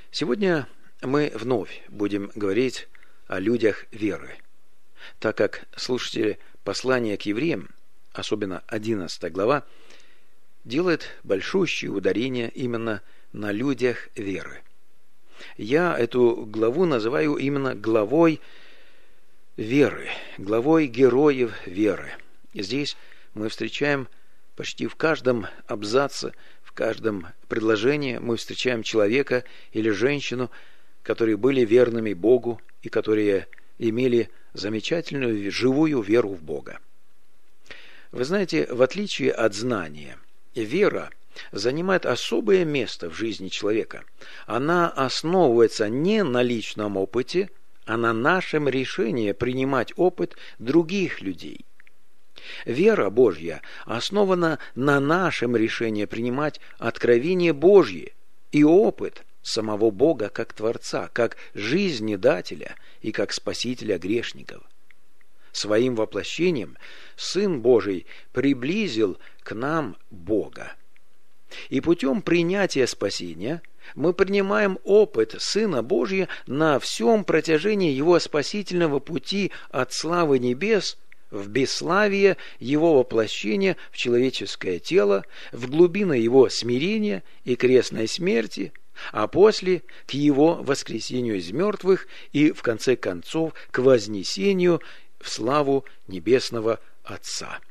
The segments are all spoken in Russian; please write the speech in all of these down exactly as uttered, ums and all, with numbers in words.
Сегодня мы вновь будем говорить о людях веры, так как слушатели послания к евреям, особенно одиннадцатая глава, делает большущее ударение именно на людях веры. Я эту главу называю именно главой веры, главой героев веры. И здесь мы встречаем почти в каждом абзаце, в каждом предложении мы встречаем человека или женщину, которые были верными Богу и которые имели замечательную живую веру в Бога. Вы знаете, в отличие от знания, вера занимает особое место в жизни человека. Она основывается не на личном опыте, а на нашем решении принимать опыт других людей. Вера Божья основана на нашем решении принимать откровение Божье и опыт самого Бога как Творца, как жизнедателя и как Спасителя грешников. Своим воплощением Сын Божий приблизил к нам Бога. И путем принятия спасения мы принимаем опыт Сына Божия на всем протяжении Его спасительного пути от славы небес в бесславие Его воплощения в человеческое тело, в глубины Его смирения и крестной смерти, а после к Его воскресению из мертвых и, в конце концов, к вознесению в славу Небесного Отца.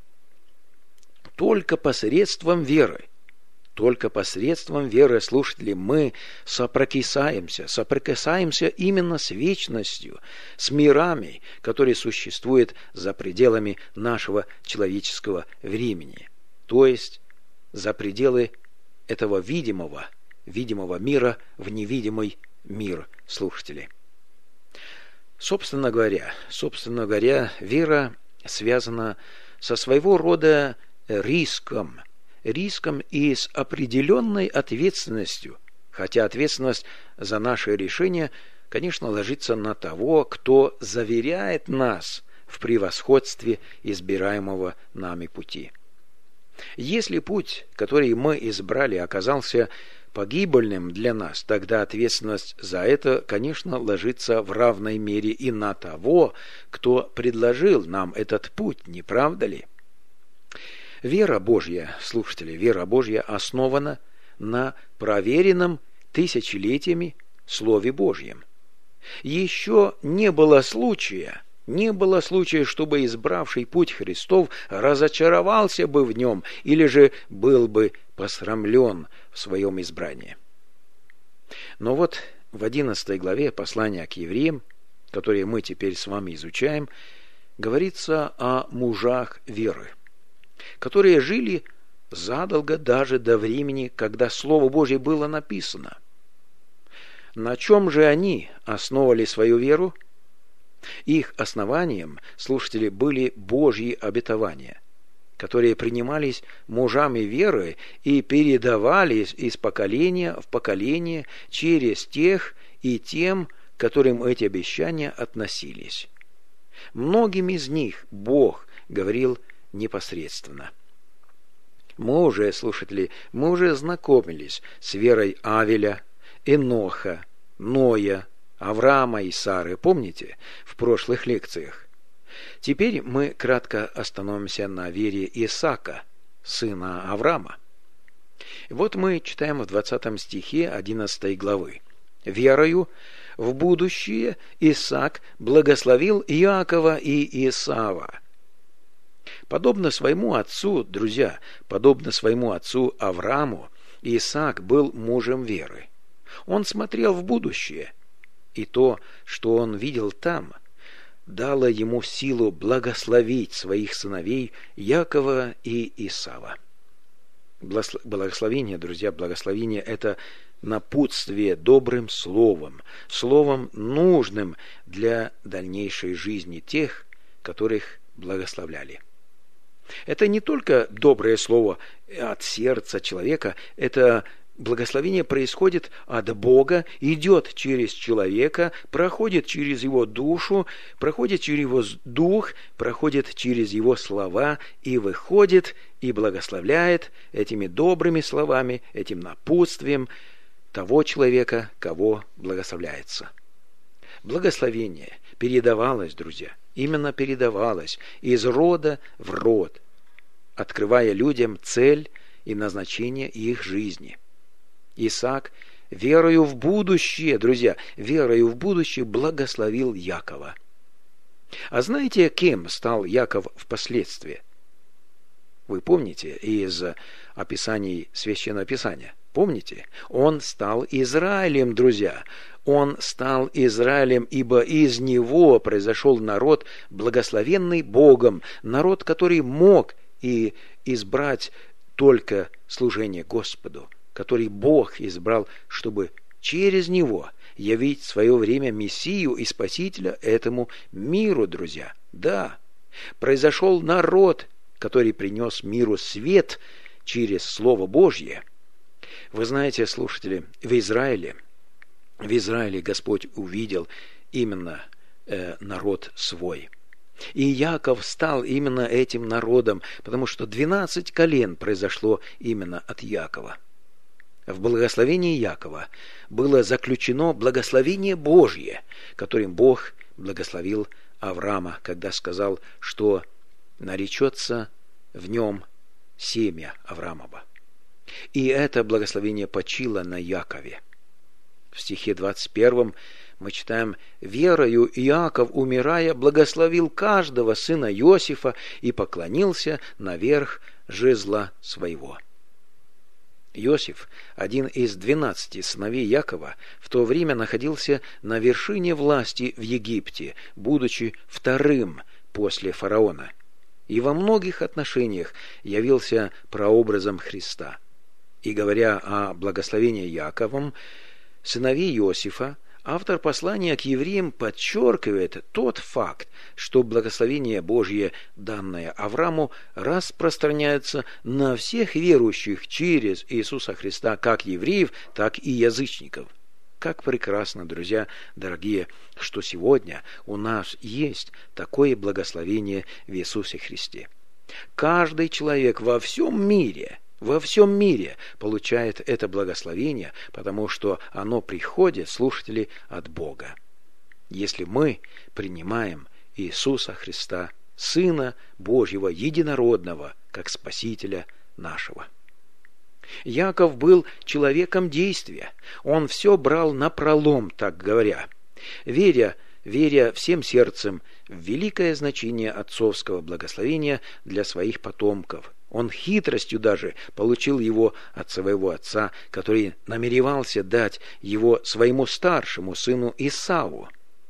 Только посредством веры, только посредством веры, слушатели, мы соприкасаемся, соприкасаемся именно с вечностью, с мирами, которые существуют за пределами нашего человеческого времени, то есть за пределы этого видимого, видимого мира в невидимый мир, слушатели. Собственно говоря, собственно говоря, вера связана со своего рода риском, риском и с определенной ответственностью, хотя ответственность за наше решение, конечно, ложится на того, кто заверяет нас в превосходстве избираемого нами пути. Если путь, который мы избрали, оказался погибельным для нас, тогда ответственность за это, конечно, ложится в равной мере и на того, кто предложил нам этот путь, не правда ли? Вера Божья, слушатели, вера Божья основана на проверенном тысячелетиями Слове Божьем. Еще не было случая, не было случая, чтобы избравший путь Христов разочаровался бы в нем или же был бы посрамлен в своем избрании. Но вот в одиннадцатой главе послания к евреям, которые мы теперь с вами изучаем, говорится о мужах веры, которые жили задолго даже до времени, когда Слово Божье было написано. На чем же они основывали свою веру? Их основанием, слушатели, были Божьи обетования, которые принимались мужами веры и передавались из поколения в поколение через тех и тем, к которым эти обещания относились. Многим из них Бог говорил непосредственно. Мы уже, слушатели, мы уже знакомились с верой Авеля, Еноха, Ноя, Авраама и Сары, помните, в прошлых лекциях. Теперь мы кратко остановимся на вере Исаака, сына Авраама. Вот мы читаем в двадцатом стихе одиннадцатой главы. «Верою в будущее Исаак благословил Иакова и Исава». Подобно своему отцу, друзья, подобно своему отцу Аврааму, Исаак был мужем веры. Он смотрел в будущее, и то, что он видел там, дало ему силу благословить своих сыновей Якова и Исава. Благословение, друзья, благословение – это напутствие добрым словом, словом, нужным для дальнейшей жизни тех, которых благословляли. Это не только доброе слово от сердца человека, это благословение происходит от Бога, идет через человека, проходит через его душу, проходит через его дух, проходит через его слова и выходит и благословляет этими добрыми словами, этим напутствием того человека, кого благословляется. Благословение передавалось, друзья, именно передавалось из рода в род, открывая людям цель и назначение их жизни. Исаак верою в будущее, друзья, верою в будущее благословил Якова. А знаете, кем стал Яков впоследствии? Вы помните из описаний Священного Писания? Помните? Он стал Израилем, друзья. Он стал Израилем, ибо из него произошел народ, благословенный Богом, народ, который мог и избрать только служение Господу, который Бог избрал, чтобы через него явить в свое время Мессию и Спасителя этому миру, друзья. Да, произошел народ, который принес миру свет через Слово Божье. Вы знаете, слушатели, в Израиле, в Израиле Господь увидел именно э, народ свой. И Яков стал именно этим народом, потому что двенадцать колен произошло именно от Якова. В благословении Якова было заключено благословение Божье, которым Бог благословил Авраама, когда сказал, что наречется в нем семя Авраамова. И это благословение почило на Якове. В стихе двадцать первом мы читаем: «Верою Иаков, умирая, благословил каждого сына Иосифа и поклонился наверх жезла своего». Иосиф, один из двенадцати сыновей Якова, в то время находился на вершине власти в Египте, будучи вторым после фараона, и во многих отношениях явился прообразом Христа. И говоря о благословении Яковом, сыновей Иосифа, автор послания к евреям подчеркивает тот факт, что благословение Божье, данное Аврааму, распространяется на всех верующих через Иисуса Христа, как евреев, так и язычников. Как прекрасно, друзья, дорогие, что сегодня у нас есть такое благословение в Иисусе Христе. Каждый человек во всем мире Во всем мире получает это благословение, потому что оно приходит, слушатели, от Бога. Если мы принимаем Иисуса Христа, Сына Божьего, Единородного, как Спасителя нашего. Яков был человеком действия. Он все брал напролом, так говоря, веря, веря всем сердцем в великое значение отцовского благословения для своих потомков. Он хитростью даже получил его от своего отца, который намеревался дать его своему старшему сыну Исаву.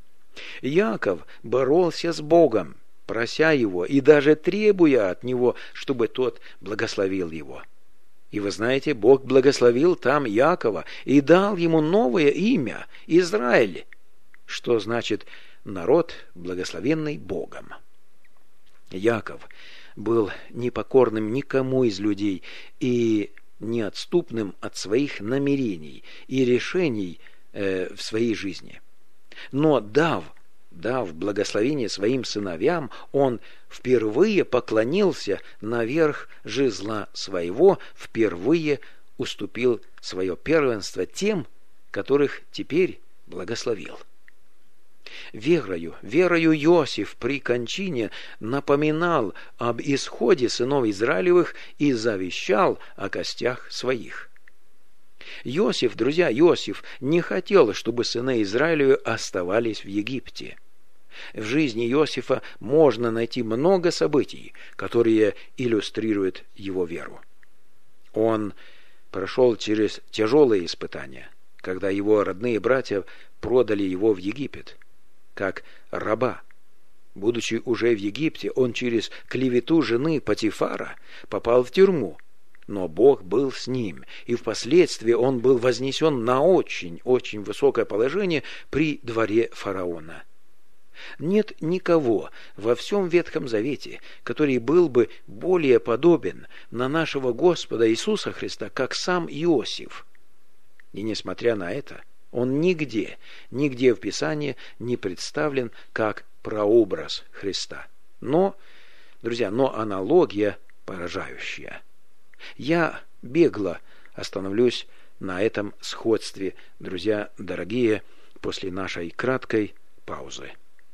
Яков боролся с Богом, прося его и даже требуя от него, чтобы тот благословил его. И вы знаете, Бог благословил там Якова и дал ему новое имя – Израиль, что значит «народ, благословенный Богом». Яков был непокорным никому из людей и неотступным от своих намерений и решений э, в своей жизни. Но дав, дав благословение своим сыновьям, он впервые поклонился наверх жезла своего, впервые уступил свое первенство тем, которых теперь благословил. Верою, верою Иосиф при кончине напоминал об исходе сынов Израилевых и завещал о костях своих. Иосиф, друзья, Иосиф не хотел, чтобы сыны Израилевы оставались в Египте. В жизни Иосифа можно найти много событий, которые иллюстрируют его веру. Он прошел через тяжелые испытания, когда его родные братья продали его в Египет, как раба. Будучи уже в Египте, он через клевету жены Потифара попал в тюрьму, но Бог был с ним, и впоследствии он был вознесен на очень-очень высокое положение при дворе фараона. Нет никого во всем Ветхом Завете, который был бы более подобен на нашего Господа Иисуса Христа, как сам Иосиф. И несмотря на это, он нигде, нигде в Писании не представлен как прообраз Христа. Но, друзья, но аналогия поражающая. Я бегло остановлюсь на этом сходстве, друзья дорогие, после нашей краткой паузы.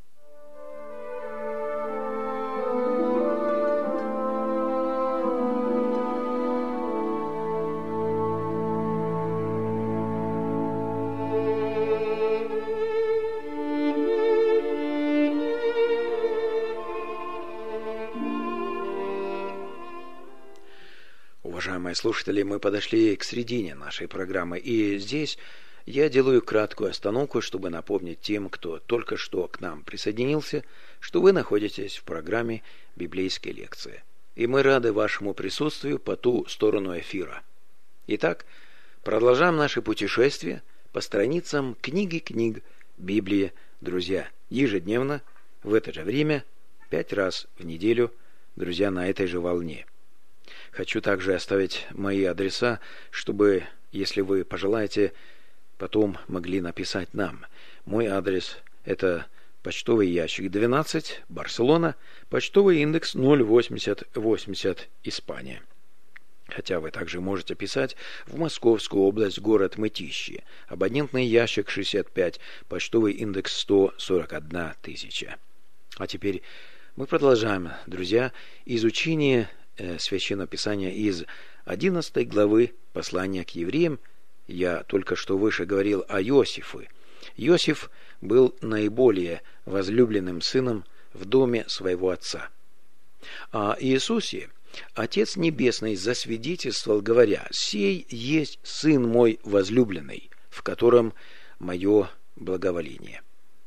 Уважаемые слушатели, мы подошли к середине нашей программы, и здесь я делаю краткую остановку, чтобы напомнить тем, кто только что к нам присоединился, что вы находитесь в программе «Библейские лекции». И мы рады вашему присутствию по ту сторону эфира. Итак, продолжаем наше путешествие по страницам книги книг Библии, друзья, ежедневно, в это же время, пять раз в неделю, друзья, на этой же волне. Хочу также оставить мои адреса, чтобы, если вы пожелаете, потом могли написать нам. Мой адрес – это почтовый ящик двенадцать, Барселона, почтовый индекс ноль восемьдесят восемьдесят, Испания. Хотя вы также можете писать в Московскую область, город Мытищи, абонентный ящик шестьдесят пять, почтовый индекс сто сорок одна тысяча. А теперь мы продолжаем, друзья, изучение Священного Писания из одиннадцатой главы послания к евреям. Я только что выше говорил о Иосифе. Иосиф был наиболее возлюбленным сыном в доме своего отца. А Иисусе Отец Небесный засвидетельствовал, говоря: «Сей есть Сын мой возлюбленный, в котором мое благоволение».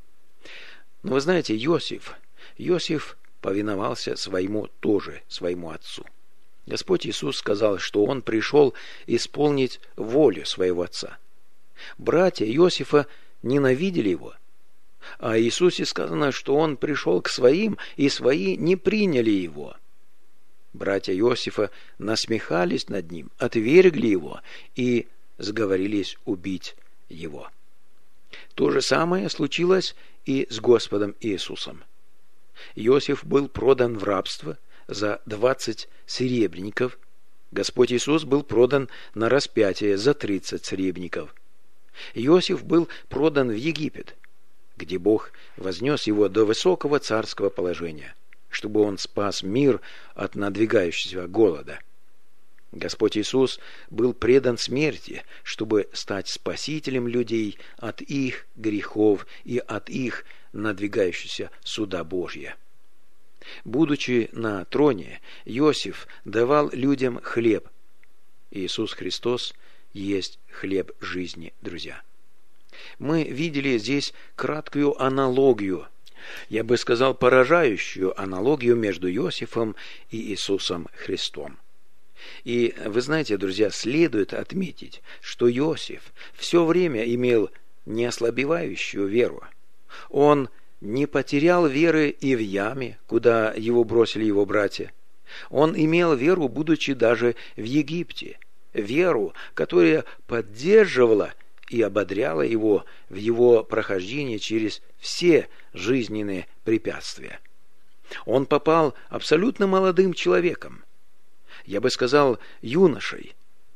Но вы знаете, Иосиф, Иосиф повиновался своему тоже, своему отцу. Господь Иисус сказал, что Он пришел исполнить волю своего отца. Братья Иосифа ненавидели его, а о Иисусе сказано, что Он пришел к своим, и свои не приняли его. Братья Иосифа насмехались над ним, отвергли его и сговорились убить его. То же самое случилось и с Господом Иисусом. Иосиф был продан в рабство за двадцать серебряников. Господь Иисус был продан на распятие за тридцать серебряников. Иосиф был продан в Египет, где Бог вознес его до высокого царского положения, чтобы он спас мир от надвигающегося голода. Господь Иисус был предан смерти, чтобы стать спасителем людей от их грехов и от их надвигающегося суда Божья. Будучи на троне, Иосиф давал людям хлеб. Иисус Христос есть хлеб жизни, друзья. Мы видели здесь краткую аналогию, я бы сказал, поражающую аналогию между Иосифом и Иисусом Христом. И вы знаете, друзья, следует отметить, что Иосиф все время имел неослабевающую веру. Он не потерял веры и в яме, куда его бросили его братья. Он имел веру, будучи даже в Египте. Веру, которая поддерживала и ободряла его в его прохождении через все жизненные препятствия. Он попал абсолютно молодым человеком, я бы сказал, юношей,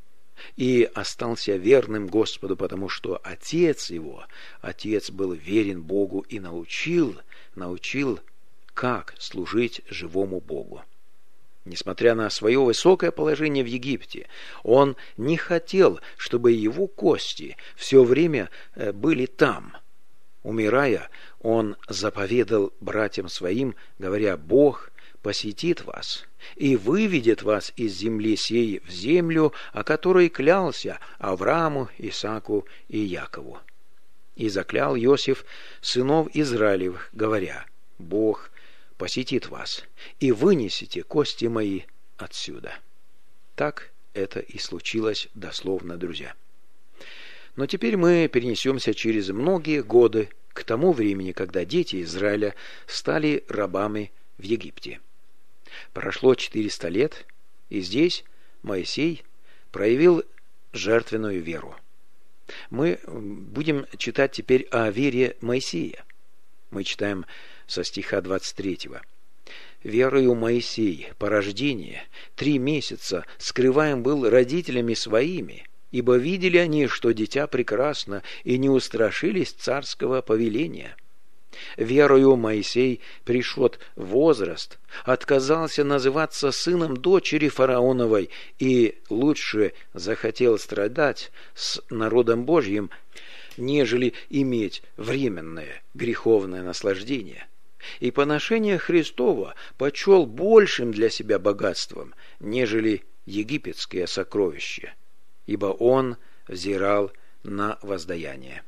и остался верным Господу, потому что отец его, отец был верен Богу и научил, научил, как служить живому Богу. Несмотря на свое высокое положение в Египте, он не хотел, чтобы его кости все время были там. Умирая, он заповедал братьям своим, говоря: «Бог посетит вас и выведет вас из земли сей в землю, о которой клялся Аврааму, Исааку и Якову». И заклял Иосиф сынов Израилевых, говоря: «Бог посетит вас, и вынесете кости мои отсюда». Так это и случилось дословно, друзья. Но теперь мы перенесемся через многие годы к тому времени, когда дети Израиля стали рабами в Египте. Прошло четыреста лет, и здесь Моисей проявил жертвенную веру. Мы будем читать теперь о вере Моисея. Мы читаем со стиха двадцать третьего. «Верою Моисей по рождении три месяца скрываем был родителями своими ибо видели они, что дитя прекрасно, и не устрашились царского повеления. Верою Моисей пришед в возраст, отказался называться сыном дочери фараоновой и лучше захотел страдать с народом Божьим, нежели иметь временное греховное наслаждение. И поношение Христово почел большим для себя богатством, нежели египетские сокровища, ибо он взирал на воздаяние.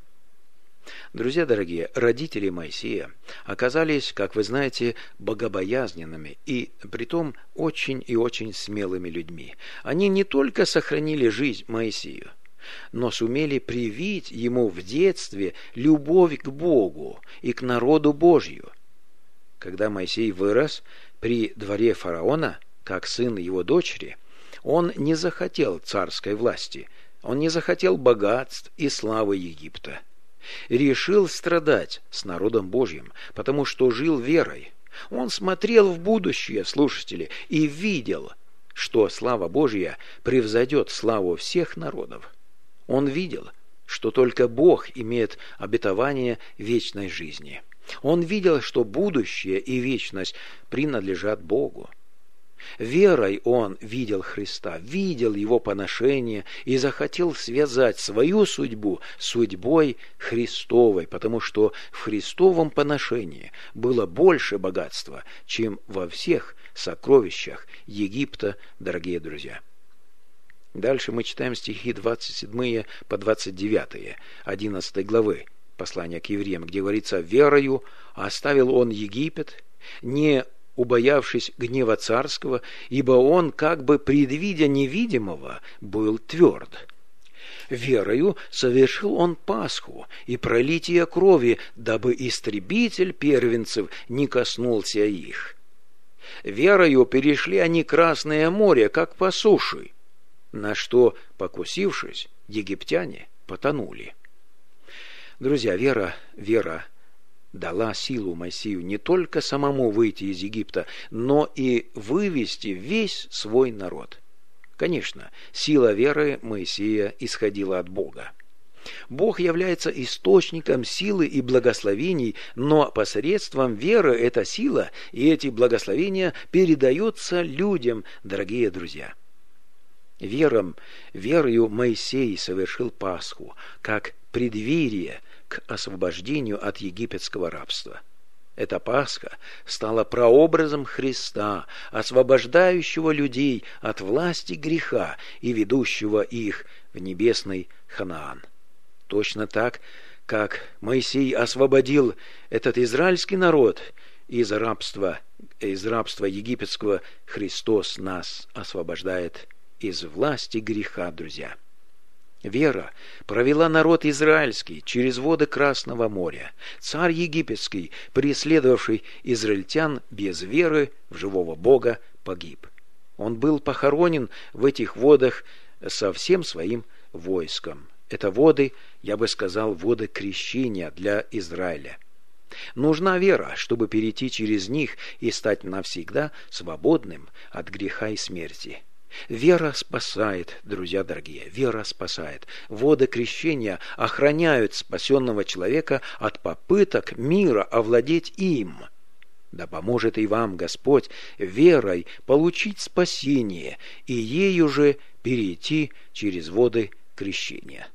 Друзья дорогие, родители Моисея оказались, как вы знаете, богобоязненными и притом очень и очень смелыми людьми. Они не только сохранили жизнь Моисею, но сумели привить ему в детстве любовь к Богу и к народу Божью. Когда Моисей вырос при дворе фараона, как сын его дочери, он не захотел царской власти, он не захотел богатств и славы Египта. Решил страдать с народом Божьим, потому что жил верой. Он смотрел в будущее, слушатели, и видел, что слава Божья превзойдет славу всех народов. Он видел, что только Бог имеет обетование вечной жизни. Он видел, что будущее и вечность принадлежат Богу. Верой он видел Христа, видел его поношение и захотел связать свою судьбу с судьбой Христовой, потому что в Христовом поношении было больше богатства, чем во всех сокровищах Египта, дорогие друзья. Дальше мы читаем стихи двадцать седьмые по двадцать девятые одиннадцатой главы послания к евреям, где говорится: «Верою оставил он Египет, не убоявшись гнева царского, ибо он, как бы предвидя невидимого, был тверд. Верою совершил он Пасху и пролитие крови, дабы истребитель первенцев не коснулся их. Верою перешли они Красное море, как по суше, на что, покусившись, египтяне потонули». Друзья, вера, вера дала силу Моисею не только самому выйти из Египта, но и вывести весь свой народ. Конечно, сила веры Моисея исходила от Бога. Бог является источником силы и благословений, но посредством веры эта сила и эти благословения передаются людям, дорогие друзья. Вером, верою Моисей совершил Пасху, как преддверие к освобождению от египетского рабства. Эта Пасха стала прообразом Христа, освобождающего людей от власти греха и ведущего их в небесный Ханаан. Точно так, как Моисей освободил этот израильский народ из рабства, из рабства египетского, Христос нас освобождает из власти греха, друзья. Вера провела народ израильский через воды Красного моря. Царь египетский, преследовавший израильтян без веры в живого Бога, погиб. Он был похоронен в этих водах со всем своим войском. Это воды, я бы сказал, воды крещения для Израиля. Нужна вера, чтобы перейти через них и стать навсегда свободным от греха и смерти. Вера спасает, друзья дорогие, вера спасает. Воды крещения охраняют спасенного человека от попыток мира овладеть им. Да поможет и вам Господь верой получить спасение и ею же перейти через воды крещения.